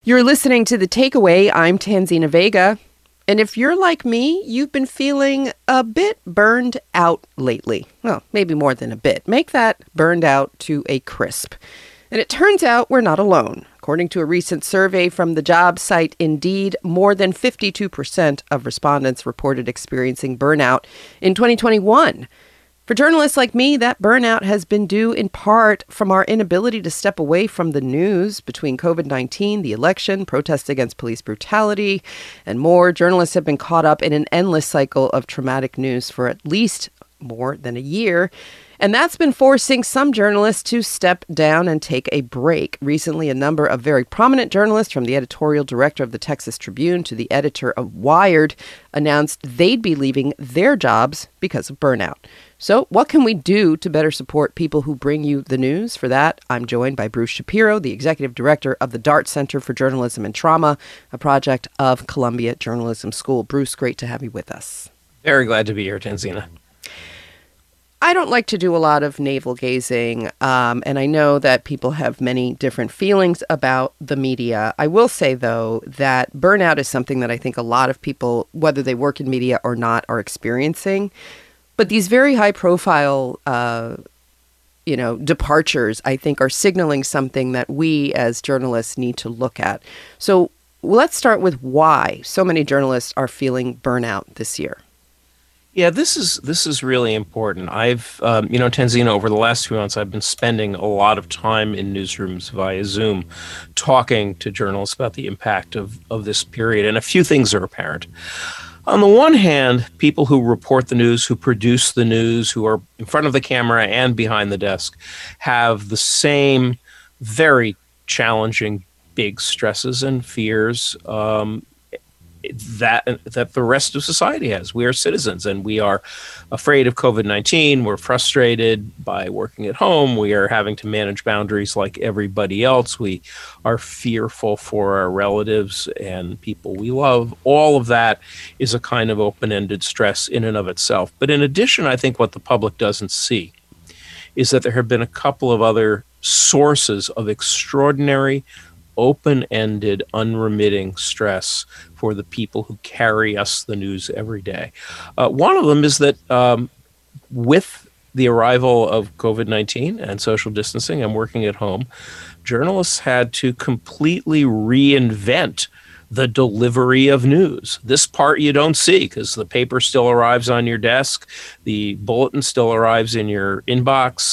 You're listening to The Takeaway. I'm Tanzina Vega. And if you're like me, you've been feeling a bit burned out lately. Well, maybe more than a bit. Make that burned out to a crisp. And it turns out we're not alone. According to a recent survey from the job site Indeed, more than 52% of respondents reported experiencing burnout in 2021. For journalists like me, that burnout has been due in part from our inability to step away from the news. Between COVID-19, the election, protests against police brutality, and more, journalists have been caught up in an endless cycle of traumatic news for at least more than a year. And that's been forcing some journalists to step down and take a break. Recently, a number of very prominent journalists, from the editorial director of the Texas Tribune to the editor of Wired, announced they'd be leaving their jobs because of burnout. So what can we do to better support people who bring you the news? For that, I'm joined by Bruce Shapiro, the executive director of the Dart Center for Journalism and Trauma, a project of Columbia Journalism School. Bruce, great to have you with us. Very glad to be here, Tanzina. I don't like to do a lot of navel-gazing, and I know that people have many different feelings about the media. I will say, though, that burnout is something that I think a lot of people, whether they work in media or not, are experiencing. But these very high-profile, departures, I think, are signaling something that we as journalists need to look at. So let's start with why so many journalists are feeling burnout this year. Yeah, this is really important. I've, Tanzina, over the last 2 months, I've been spending a lot of time in newsrooms via Zoom talking to journalists about the impact of this period. And a few things are apparent. On the one hand, people who report the news, who produce the news, who are in front of the camera and behind the desk, have the same very challenging big stresses and fears that the rest of society has. We are citizens, and we are afraid of COVID-19. We're frustrated by working at home. We are having to manage boundaries like everybody else. We are fearful for our relatives and people we love. All of that is a kind of open-ended stress in and of itself. But in addition, I think what the public doesn't see is that there have been a couple of other sources of extraordinary, open-ended, unremitting stress for the people who carry us the news every day. One of them is that with the arrival of COVID-19 and social distancing and working at home, journalists had to completely reinvent the delivery of news. This part you don't see because the paper still arrives on your desk, the bulletin still arrives in your inbox,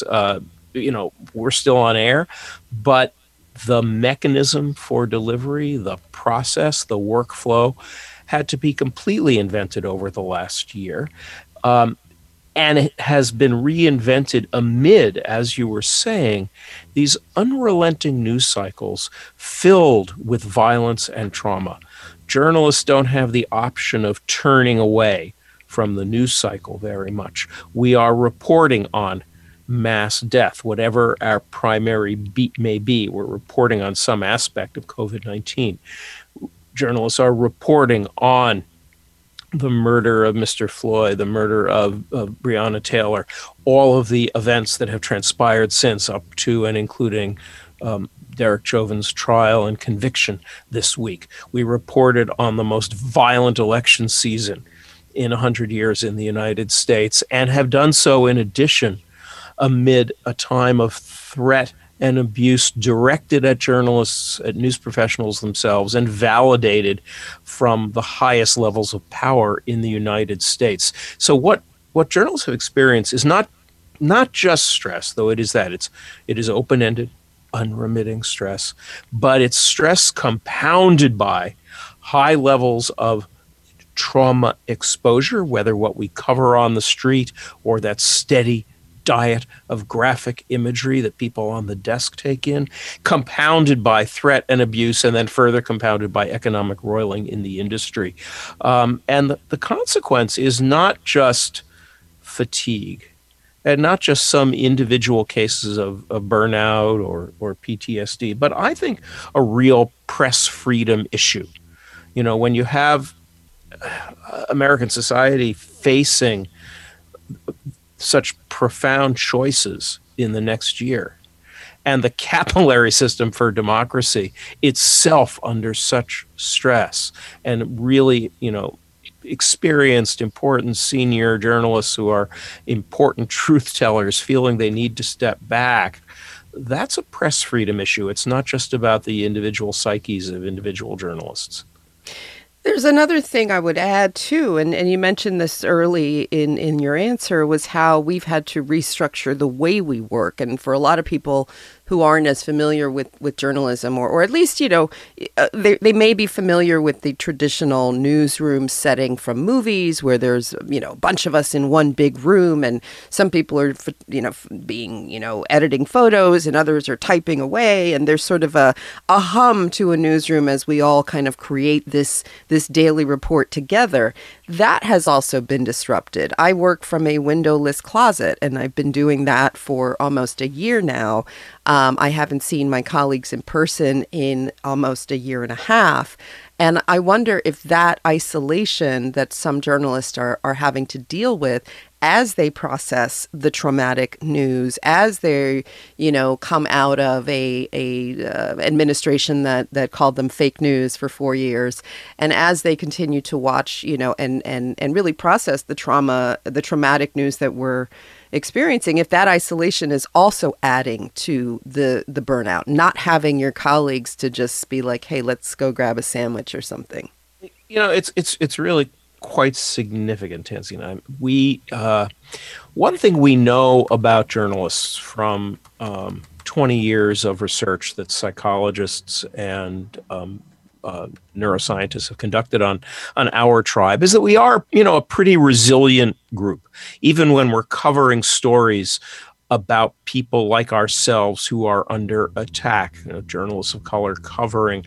we're still on air, but the mechanism for delivery, the process, the workflow had to be completely invented over the last year. And it has been reinvented amid, as you were saying, these unrelenting news cycles filled with violence and trauma. Journalists don't have the option of turning away from the news cycle very much. We are reporting on mass death, whatever our primary beat may be. We're reporting on some aspect of COVID-19. Journalists are reporting on the murder of Mr. Floyd, the murder of Breonna Taylor, all of the events that have transpired since, up to and including Derek Chauvin's trial and conviction this week. We reported on the most violent election season in 100 years in the United States, and have done so in addition amid a time of threat and abuse directed at journalists, at news professionals themselves, and validated from the highest levels of power in the United States. So what journalists have experienced is not just stress, though it is that. It is open-ended, unremitting stress, but it's stress compounded by high levels of trauma exposure, whether what we cover on the street or that steady diet of graphic imagery that people on the desk take in, compounded by threat and abuse, and then further compounded by economic roiling in the industry. And the consequence is not just fatigue, and not just some individual cases of burnout or PTSD, but I think a real press freedom issue. You know, when you have American society facing such profound choices in the next year, and the capillary system for democracy itself under such stress, and really, experienced, important senior journalists who are important truth tellers feeling they need to step back. That's a press freedom issue. It's not just about the individual psyches of individual journalists. There's another thing I would add too, and you mentioned this early in your answer, was how we've had to restructure the way we work. And for a lot of people who aren't as familiar with journalism, or at least, they may be familiar with the traditional newsroom setting from movies where there's, a bunch of us in one big room, and some people are, being, editing photos, and others are typing away. And there's sort of a hum to a newsroom as we all kind of create this daily report together. That has also been disrupted. I work from a windowless closet, and I've been doing that for almost a year now. I haven't seen my colleagues in person in almost a year and a half. And I wonder if that isolation that some journalists are having to deal with as they process the traumatic news, as they, come out of a administration that called them fake news for 4 years, and as they continue to watch, and really process the traumatic news that we're experiencing, if that isolation is also adding to the burnout, not having your colleagues to just be like, hey, let's go grab a sandwich or something. It's really quite significant, Tanzina. One thing we know about journalists from 20 years of research that psychologists and neuroscientists have conducted on our tribe is that we are, a pretty resilient group, even when we're covering stories about people like ourselves who are under attack. Journalists of color covering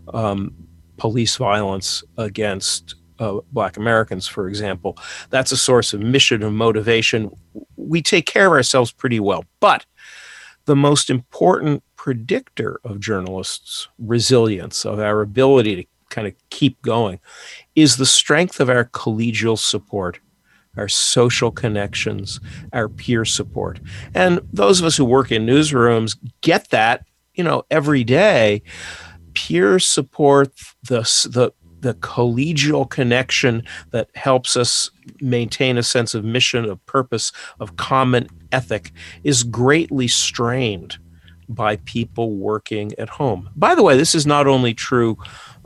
police violence against Black Americans, for example. That's a source of mission and motivation. We take care of ourselves pretty well. But the most important predictor of journalists' resilience, of our ability to kind of keep going, is the strength of our collegial support, our social connections, our peer support. And those of us who work in newsrooms get that, every day. Peer support, the collegial connection that helps us maintain a sense of mission, of purpose, of common ethic, is greatly strained by people working at home. By the way, this is not only true,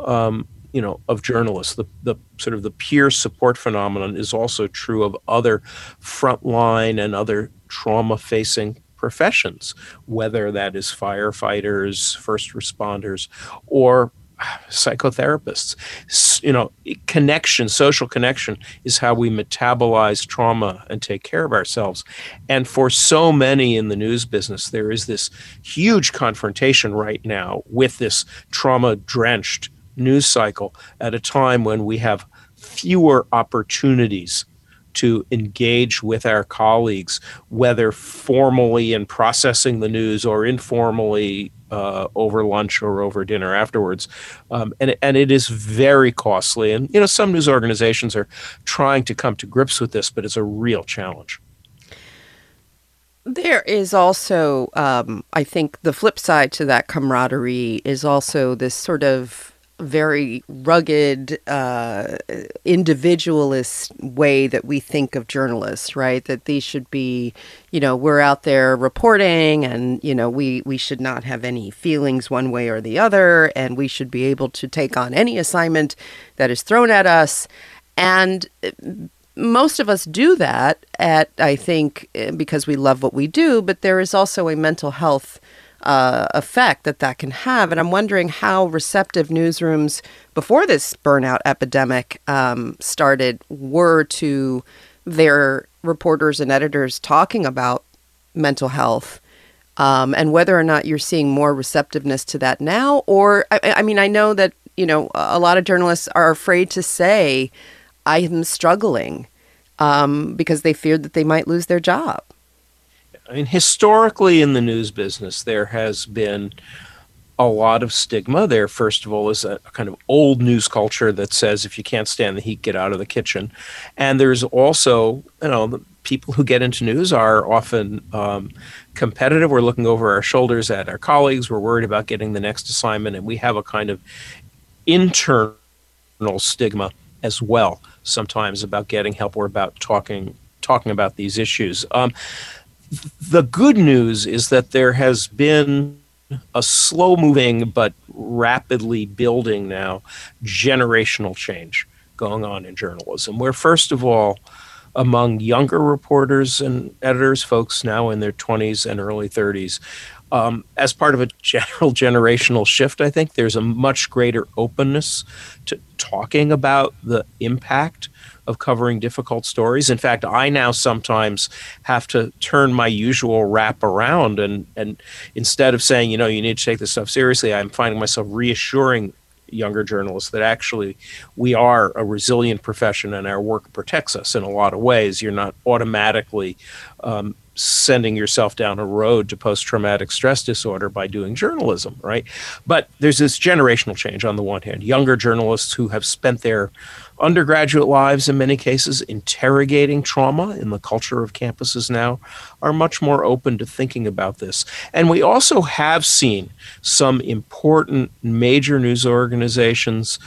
of journalists. The sort of the peer support phenomenon is also true of other frontline and other trauma-facing professions, whether that is firefighters, first responders, or psychotherapists. Social connection is how we metabolize trauma and take care of ourselves. And for so many in the news business, there is this huge confrontation right now with this trauma-drenched news cycle at a time when we have fewer opportunities to engage with our colleagues, whether formally in processing the news or informally over lunch or over dinner afterwards. And it is very costly. And, some news organizations are trying to come to grips with this, but it's a real challenge. There is also, I think, the flip side to that camaraderie is also this sort of very rugged, individualist way that we think of journalists, right? That these should be, we're out there reporting, and, we should not have any feelings one way or the other, and we should be able to take on any assignment that is thrown at us. And most of us do that I think, because we love what we do, but there is also a mental health effect that can have. And I'm wondering how receptive newsrooms before this burnout epidemic started were to their reporters and editors talking about mental health, and whether or not you're seeing more receptiveness to that now. Or, I mean, I know that, a lot of journalists are afraid to say, I am struggling, because they feared that they might lose their job. I mean, historically in the news business, there has been a lot of stigma. There, first of all, is a kind of old news culture that says if you can't stand the heat, get out of the kitchen. And there's also, people who get into news are often competitive. We're looking over our shoulders at our colleagues. We're worried about getting the next assignment, and we have a kind of internal stigma as well sometimes about getting help or about talking about these issues. The good news is that there has been a slow-moving but rapidly building now generational change going on in journalism, where first of all, among younger reporters and editors, folks now in their 20s and early 30s, as part of a general generational shift, I think there's a much greater openness to talking about the impact of covering difficult stories. In fact, I now sometimes have to turn my usual rap around and instead of saying, you need to take this stuff seriously, I'm finding myself reassuring younger journalists that actually we are a resilient profession and our work protects us in a lot of ways. You're not automatically sending yourself down a road to post-traumatic stress disorder by doing journalism, right? But there's this generational change on the one hand. Younger journalists who have spent their undergraduate lives, in many cases, interrogating trauma in the culture of campuses now, are much more open to thinking about this. And we also have seen some important major news organizations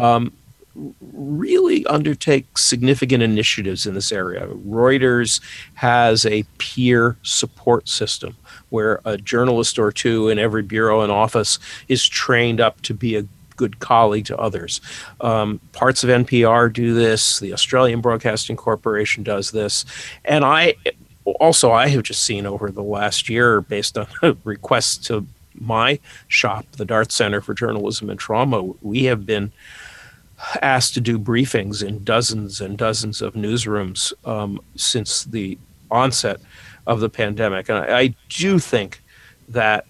really undertake significant initiatives in this area. Reuters has a peer support system where a journalist or two in every bureau and office is trained up to be a good colleague to others. Parts of NPR do this. The Australian Broadcasting Corporation does this. And I have just seen over the last year, based on requests to my shop, the Dart Center for Journalism and Trauma, we have been asked to do briefings in dozens and dozens of newsrooms since the onset of the pandemic. And I do think that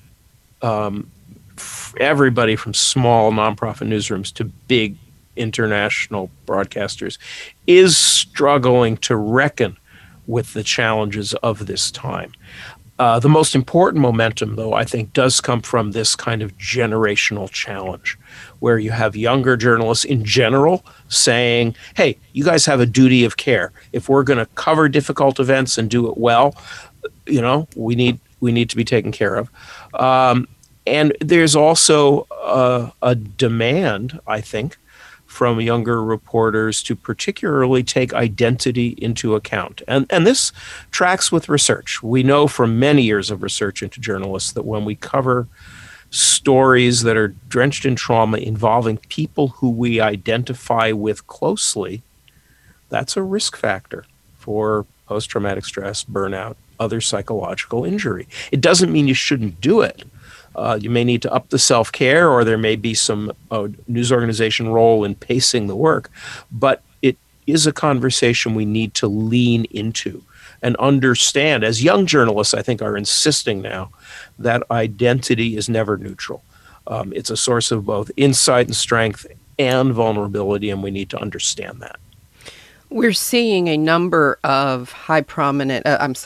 everybody from small nonprofit newsrooms to big international broadcasters is struggling to reckon with the challenges of this time. The most important momentum, though, I think, does come from this kind of generational challenge, where you have younger journalists in general saying, hey, you guys have a duty of care. If we're going to cover difficult events and do it well, we need to be taken care of. And there's also a demand, I think, from younger reporters to particularly take identity into account. And this tracks with research. We know from many years of research into journalists that when we cover stories that are drenched in trauma involving people who we identify with closely, that's a risk factor for post-traumatic stress, burnout, other psychological injury. It doesn't mean you shouldn't do it. You may need to up the self-care, or there may be some news organization role in pacing the work, but it is a conversation we need to lean into and understand. As young journalists, I think, are insisting now that identity is never neutral. It's a source of both insight and strength and vulnerability, and we need to understand that. We're seeing a number of prominent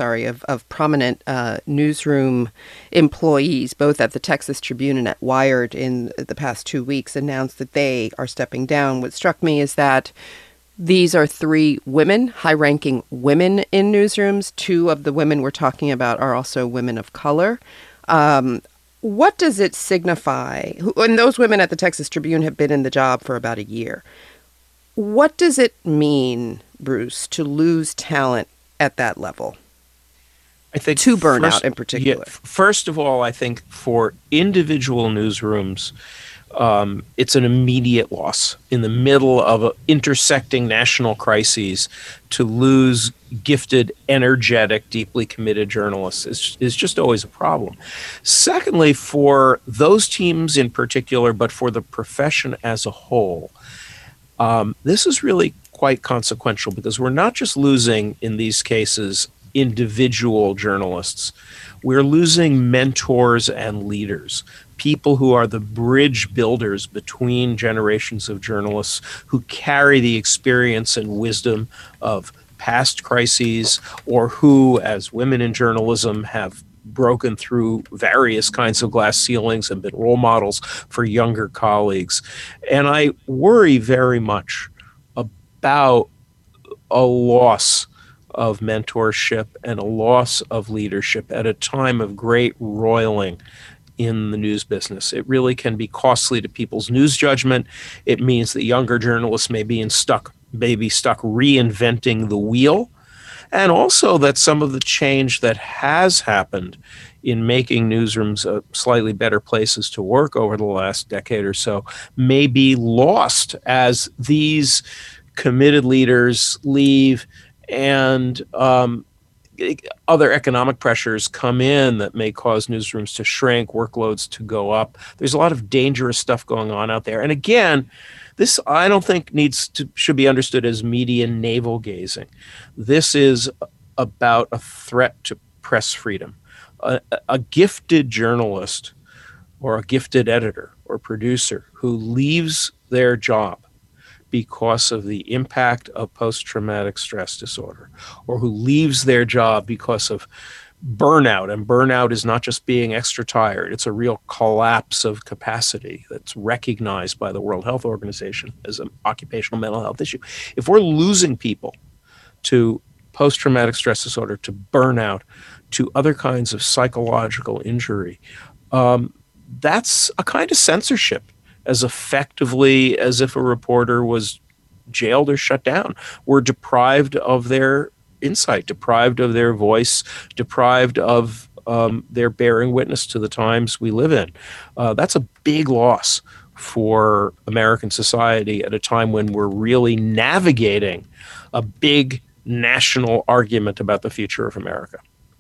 newsroom employees, both at the Texas Tribune and at Wired in the past 2 weeks, announce that they are stepping down. What struck me is that these are 3 women, high-ranking women in newsrooms. 2 of the women we're talking about are also women of color. What does it signify? And those women at the Texas Tribune have been in the job for about a year. What does it mean, Bruce, to lose talent at that level? I think to burnout in particular. First of all, I think for individual newsrooms, it's an immediate loss in the middle of intersecting national crises. To lose gifted, energetic, deeply committed journalists is just always a problem. Secondly, for those teams in particular, but for the profession as a whole, this is really quite consequential, because we're not just losing, in these cases, individual journalists. We're losing mentors and leaders, people who are the bridge builders between generations of journalists, who carry the experience and wisdom of past crises, or who, as women in journalism, have broken through various kinds of glass ceilings and been role models for younger colleagues. And I worry very much about a loss of mentorship and a loss of leadership at a time of great roiling in the news business. It really can be costly to people's news judgment. It means that younger journalists may be stuck reinventing the wheel. And also that some of the change that has happened in making newsrooms slightly better places to work over the last decade or so may be lost as these committed leaders leave and other economic pressures come in that may cause newsrooms to shrink, workloads to go up. There's a lot of dangerous stuff going on out there. And again, this I don't think should be understood as media navel gazing. This is about a threat to press freedom. A gifted journalist or a gifted editor or producer who leaves their job because of the impact of post-traumatic stress disorder, or who leaves their job because of burnout, and burnout is not just being extra tired, it's a real collapse of capacity that's recognized by the World Health Organization as an occupational mental health issue. If we're losing people to post-traumatic stress disorder, to burnout, to other kinds of psychological injury, that's a kind of censorship, as effectively as if a reporter was jailed or shut down. We're deprived of their insight, deprived of their voice, deprived of their bearing witness to the times we live in. That's a big loss for American society at a time when we're really navigating a big national argument about the future of America.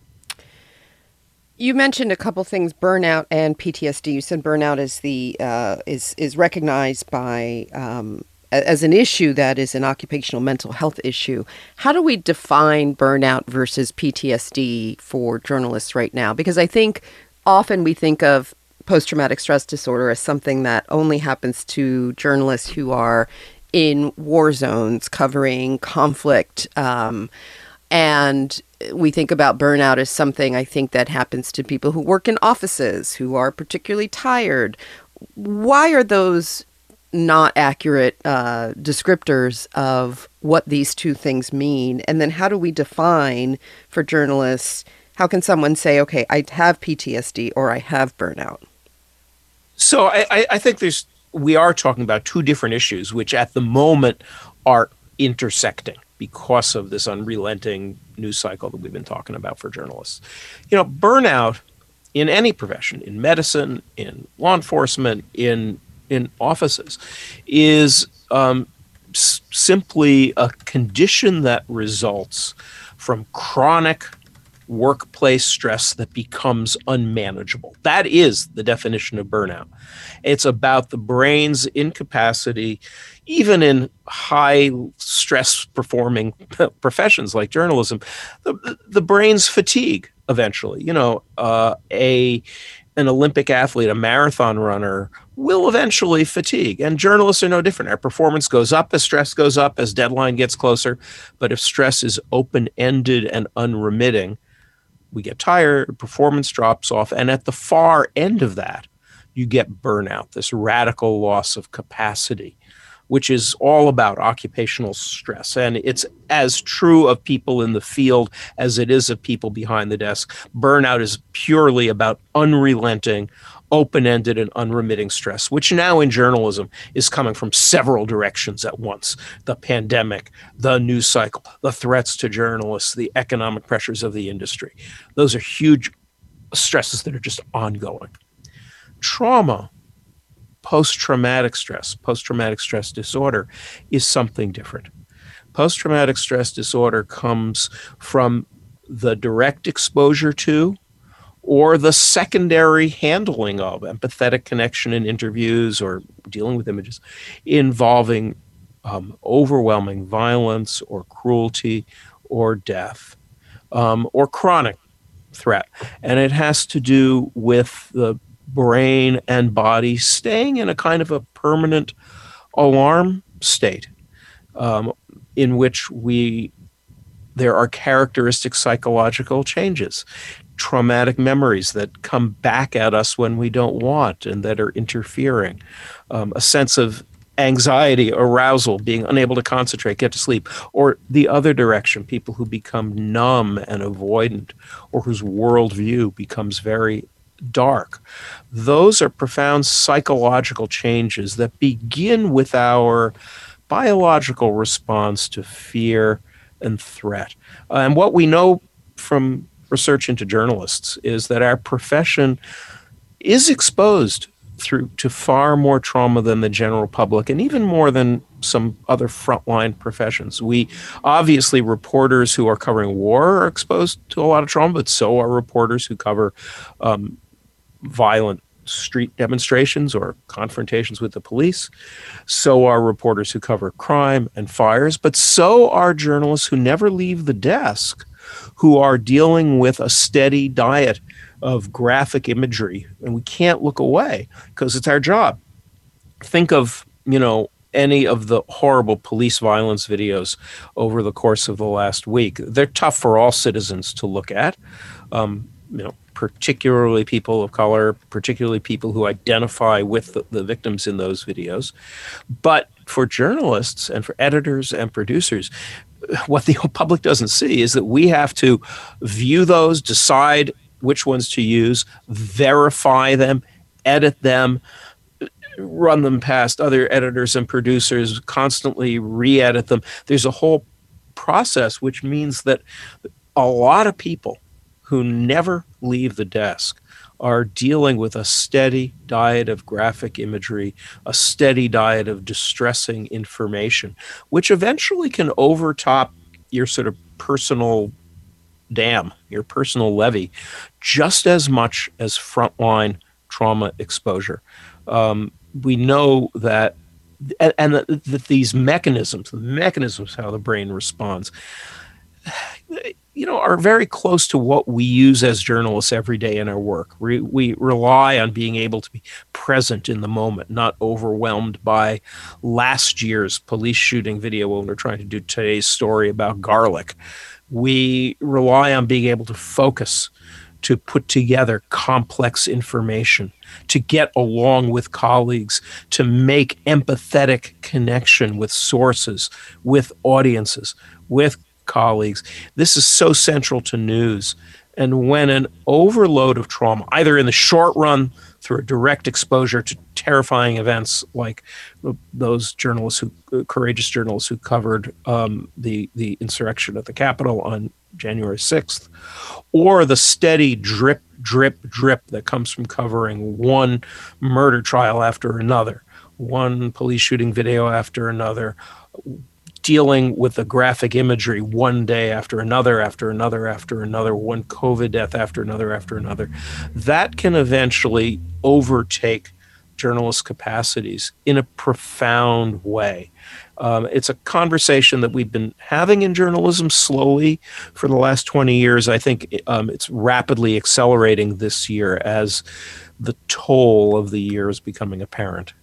You mentioned a couple things, burnout and PTSD. You said burnout is recognized by as an issue that is an occupational mental health issue. How do we define burnout versus PTSD for journalists right now? Because I think often we think of post-traumatic stress disorder as something that only happens to journalists who are in war zones covering conflict. And we think about burnout as something, I think, that happens to people who work in offices, who are particularly tired. Why are those not accurate descriptors of what these two things mean? And then how do we define for journalists, how can someone say, okay, I have PTSD or I have burnout? So I think we are talking about two different issues, which at the moment are intersecting because of this unrelenting news cycle that we've been talking about for journalists. Burnout in any profession, in medicine, in law enforcement, in offices, is simply a condition that results from chronic workplace stress that becomes unmanageable. That is the definition of burnout. It's about the brain's incapacity, even in high stress performing professions like journalism, the brain's fatigue eventually. An Olympic athlete, a marathon runner, will eventually fatigue. And journalists are no different. Our performance goes up as stress goes up, as deadline gets closer. But if stress is open-ended and unremitting, we get tired, performance drops off. And at the far end of that, you get burnout, this radical loss of capacity, which is all about occupational stress. And it's as true of people in the field as it is of people behind the desk. Burnout is purely about unrelenting, open-ended, and unremitting stress, which now in journalism is coming from several directions at once. The pandemic, the news cycle, the threats to journalists, the economic pressures of the industry. Those are huge stresses that are just ongoing. Trauma, post-traumatic stress disorder is something different. Post-traumatic stress disorder comes from the direct exposure to or the secondary handling of empathetic connection in interviews or dealing with images involving overwhelming violence or cruelty or death or chronic threat. And it has to do with the brain and body staying in a kind of a permanent alarm state in which there are characteristic psychological changes, traumatic memories that come back at us when we don't want and that are interfering, a sense of anxiety, arousal, being unable to concentrate, get to sleep, or the other direction, people who become numb and avoidant, or whose worldview becomes very dark. Those are profound psychological changes that begin with our biological response to fear and threat. And what we know from research into journalists is that our profession is exposed to far more trauma than the general public, and even more than some other frontline professions. We obviously, reporters who are covering war are exposed to a lot of trauma, but so are reporters who cover violent street demonstrations or confrontations with the police. So are reporters who cover crime and fires, but so are journalists who never leave the desk, who are dealing with a steady diet of graphic imagery, and we can't look away because it's our job. Think of, any of the horrible police violence videos over the course of the last week. They're tough for all citizens to look at, particularly people of color, particularly people who identify with the victims in those videos. But for journalists and for editors and producers, what the public doesn't see is that we have to view those, decide which ones to use, verify them, edit them, run them past other editors and producers, constantly re-edit them. There's a whole process, which means that a lot of people who never leave the desk are dealing with a steady diet of graphic imagery, a steady diet of distressing information, which eventually can overtop your sort of personal dam, your personal levee, just as much as frontline trauma exposure. We know that, and that these mechanisms, how the brain responds, are very close to what we use as journalists every day in our work. We rely on being able to be present in the moment, not overwhelmed by last year's police shooting video when we're trying to do today's story about garlic. We rely on being able to focus, to put together complex information, to get along with colleagues, to make empathetic connection with sources, with audiences, with colleagues. This is so central to news. And when an overload of trauma, either in the short run through a direct exposure to terrifying events like those courageous journalists who covered the insurrection at the Capitol on January 6th, or the steady drip, drip, drip that comes from covering one murder trial after another, one police shooting video after another, dealing with the graphic imagery one day after another, one COVID death after another, that can eventually overtake journalist capacities in a profound way. It's a conversation that we've been having in journalism slowly for the last 20 years. I think it's rapidly accelerating this year as the toll of the year is becoming apparent.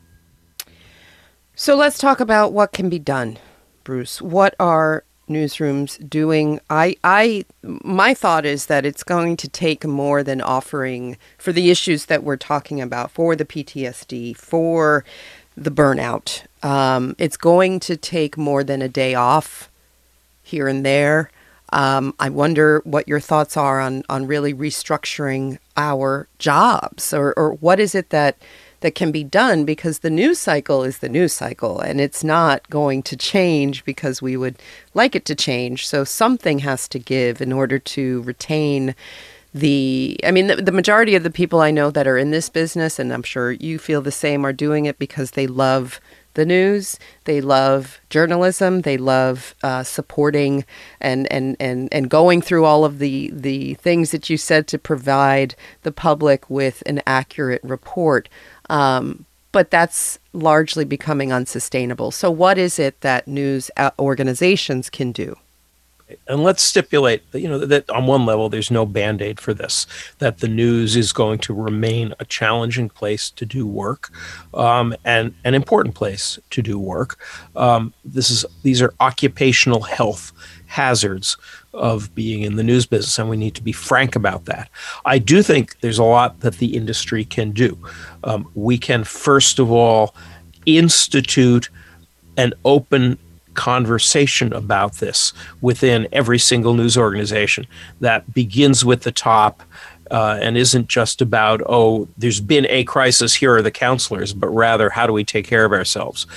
So let's talk about what can be done, Bruce. What are newsrooms doing? My thought is that it's going to take more than offering for the issues that we're talking about, for the PTSD, for the burnout. It's going to take more than a day off here and there. I wonder what your thoughts are on really restructuring our jobs, or what is it that can be done, because the news cycle is the news cycle and it's not going to change because we would like it to change. So something has to give in order to retain the majority of the people I know that are in this business, and I'm sure you feel the same, are doing it because they love the news, they love journalism, they love supporting and going through all of the things that you said to provide the public with an accurate report. But that's largely becoming unsustainable. So what is it that news organizations can do? And let's stipulate that, that on one level, there's no Band-Aid for this, that the news is going to remain a challenging place to do work, and an important place to do work. These are occupational health hazards of being in the news business, and we need to be frank about that. I do think there's a lot that the industry can do. We can, first of all, institute an open conversation about this within every single news organization that begins with the top and isn't just about, oh, there's been a crisis, here are the counselors, but rather, how do we take care of ourselves?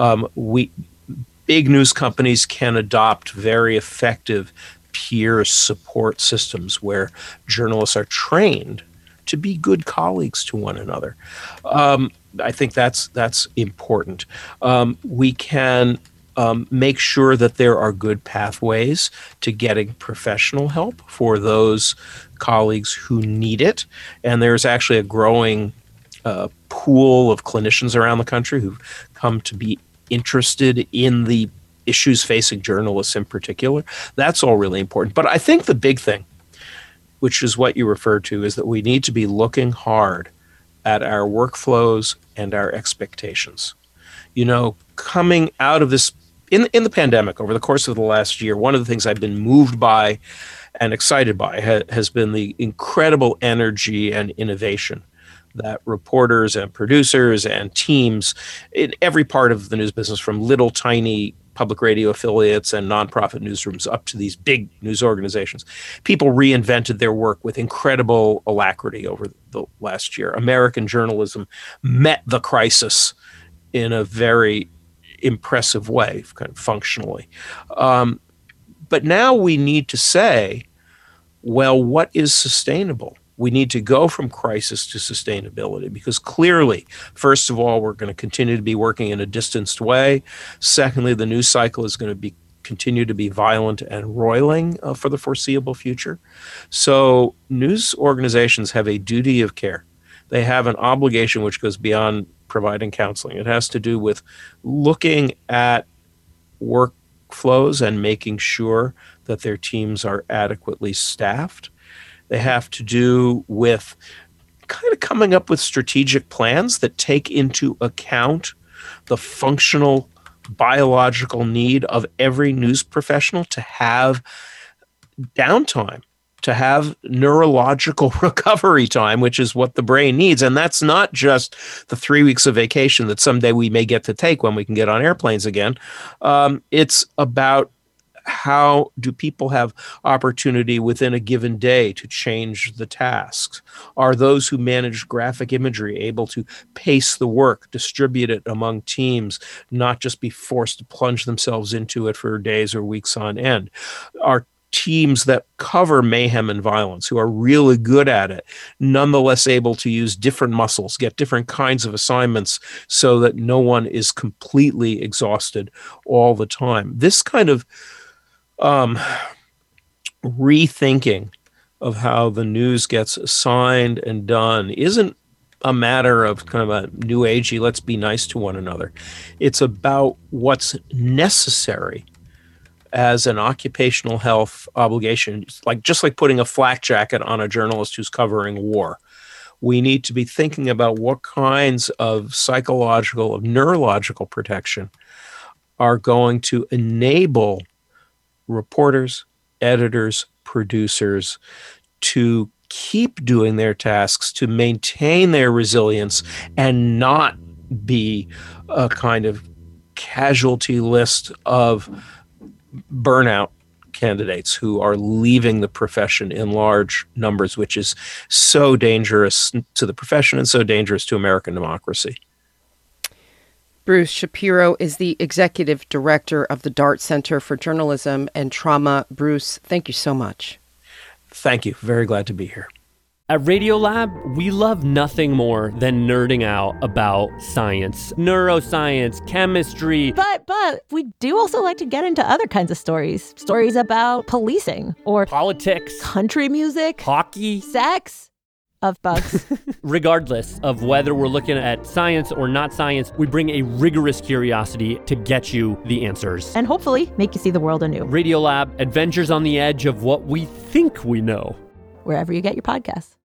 Big news companies can adopt very effective peer support systems where journalists are trained to be good colleagues to one another. I think that's important. We can make sure that there are good pathways to getting professional help for those colleagues who need it. And there's actually a growing pool of clinicians around the country who've come to be interested in the issues facing journalists in particular. That's all really important. But I think the big thing, which is what you referred to, is that we need to be looking hard at our workflows and our expectations. You know, coming out of this, in the pandemic, over the course of the last year, one of the things I've been moved by and excited by has been the incredible energy and innovation that reporters and producers and teams in every part of the news business, from little tiny public radio affiliates and nonprofit newsrooms up to these big news organizations, people reinvented their work with incredible alacrity over the last year. American journalism met the crisis in a very impressive way, kind of functionally. But now we need to say, well, what is sustainable? We need to go from crisis to sustainability, because clearly, first of all, we're going to continue to be working in a distanced way. Secondly, the news cycle is going to continue to be violent and roiling for the foreseeable future. So news organizations have a duty of care. They have an obligation which goes beyond providing counseling. It has to do with looking at workflows and making sure that their teams are adequately staffed. They have to do with kind of coming up with strategic plans that take into account the functional biological need of every news professional to have downtime, to have neurological recovery time, which is what the brain needs. And that's not just the 3 weeks of vacation that someday we may get to take when we can get on airplanes again. It's about, how do people have opportunity within a given day to change the tasks? Are those who manage graphic imagery able to pace the work, distribute it among teams, not just be forced to plunge themselves into it for days or weeks on end? Are teams that cover mayhem and violence, who are really good at it, nonetheless able to use different muscles, get different kinds of assignments so that no one is completely exhausted all the time? This kind of rethinking of how the news gets assigned and done isn't a matter of kind of a new agey, let's be nice to one another. It's about what's necessary as an occupational health obligation, just like putting a flak jacket on a journalist who's covering war. We need to be thinking about what kinds of psychological, of neurological protection are going to enable reporters, editors, producers to keep doing their tasks, to maintain their resilience, and not be a kind of casualty list of burnout candidates who are leaving the profession in large numbers, which is so dangerous to the profession and so dangerous to American democracy. Bruce Shapiro is the executive director of the Dart Center for Journalism and Trauma. Bruce, thank you so much. Thank you. Very glad to be here. At Radiolab, we love nothing more than nerding out about science, neuroscience, chemistry. But we do also like to get into other kinds of stories. Stories about policing or politics, country music, hockey, sex. Of bugs. Regardless of whether we're looking at science or not science, we bring a rigorous curiosity to get you the answers. And hopefully make you see the world anew. Radiolab, adventures on the edge of what we think we know. Wherever you get your podcasts.